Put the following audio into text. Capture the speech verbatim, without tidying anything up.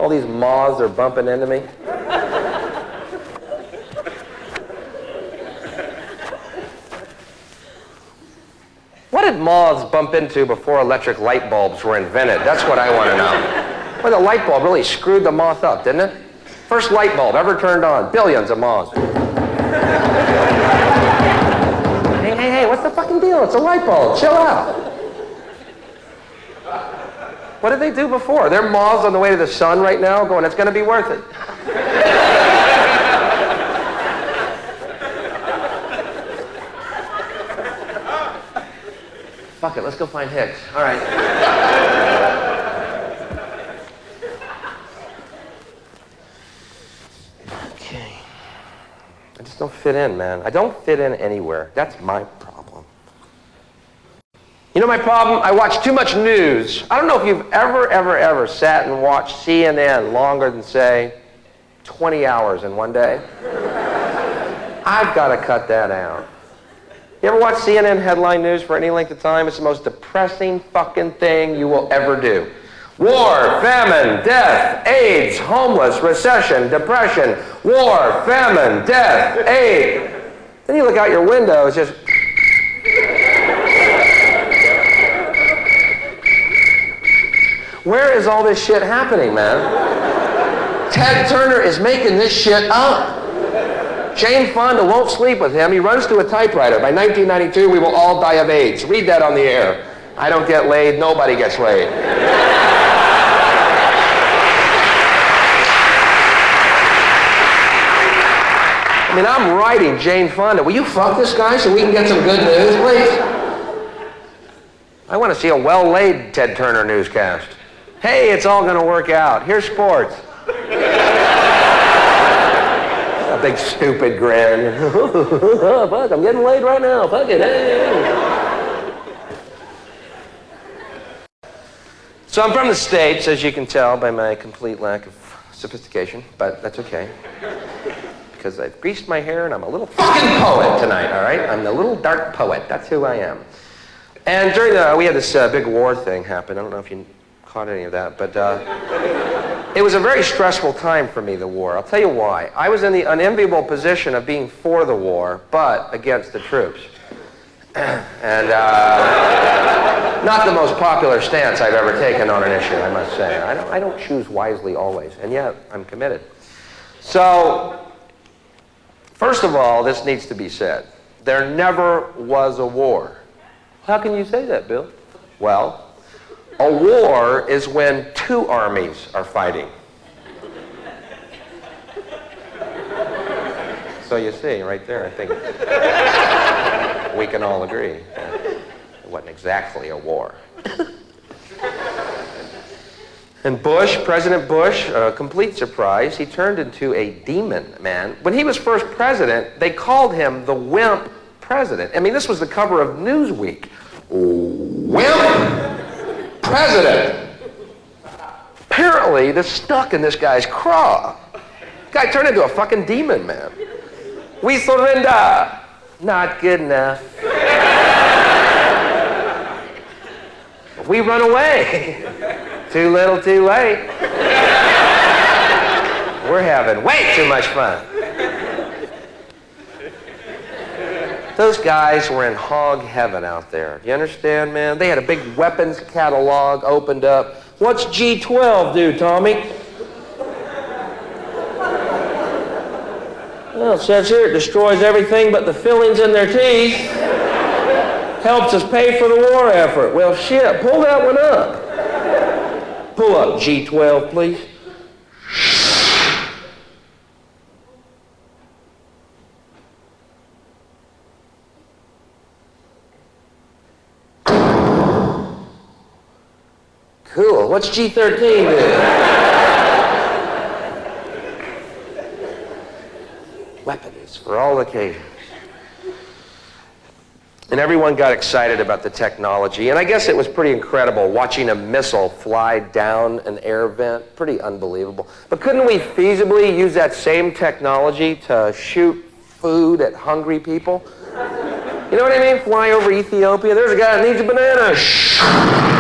All these moths are bumping into me. What did moths bump into before electric light bulbs were invented? That's what I want to know. Well, the light bulb really screwed the moth up, didn't it? First light bulb ever turned on. Billions of moths. Hey, hey, hey, what's the fucking deal? It's a light bulb. Chill out. What did they do before? They're moths on the way to the sun right now going, it's going to be worth it. Fuck it, let's go find Hicks. All right. Okay. I just don't fit in, man. I don't fit in anywhere. That's my problem. You know my problem? I watch too much news. I don't know if you've ever, ever, ever sat and watched C N N longer than, say, twenty hours in one day. I've got to cut that out. You ever watch C N N headline news for any length of time? It's the most depressing fucking thing you will ever do. War, famine, death, AIDS, homeless, recession, depression, war, famine, death, AIDS. Then you look out your window, it's just... Where is all this shit happening, man? Ted Turner is making this shit up. Jane Fonda won't sleep with him. He runs to a typewriter. By nineteen ninety-two, we will all die of AIDS. Read that on the air. I don't get laid. Nobody gets laid. I mean, I'm writing Jane Fonda. Will you fuck this guy so we can get some good news, please? I want to see a well-laid Ted Turner newscast. Hey, it's all going to work out. Here's sports. A big stupid grin. Fuck, I'm getting laid right now. Fuck it. Hey. So I'm from the States, as you can tell by my complete lack of sophistication, but that's okay. Because I've greased my hair and I'm a little fucking poet tonight, all right? I'm the little dark poet. That's who I am. And during the, we had this uh, big war thing happen. I don't know if you caught any of that, but uh, it was a very stressful time for me, the war. I'll tell you why. I was in the unenviable position of being for the war, but against the troops. And uh, not the most popular stance I've ever taken on an issue, I must say. I don't, I don't choose wisely always, and yet I'm committed. So, first of all, this needs to be said. There never was a war. How can you say that, Bill? Well, a war is when two armies are fighting. So you see, right there, I think we can all agree that it wasn't exactly a war. And Bush, President Bush, a complete surprise, he turned into a demon, man. When he was first president, they called him the wimp president. I mean, this was the cover of Newsweek. Wimp president. Apparently, this stuck in this guy's craw. Guy turned into a fucking demon, man. We surrender. Not good enough. We run away. Too little, too late. We're having way too much fun. Those guys were in hog heaven out there. You understand, man? They had a big weapons catalog opened up. What's G twelve do, Tommy? Well, it says here it destroys everything but the fillings in their teeth. Helps us pay for the war effort. Well, shit, pull that one up. Pull up G twelve, please. Cool. What's G thirteen do? Weapons for all occasions. And everyone got excited about the technology. And I guess it was pretty incredible watching a missile fly down an air vent. Pretty unbelievable. But couldn't we feasibly use that same technology to shoot food at hungry people? You know what I mean? Fly over Ethiopia. There's a guy that needs a banana.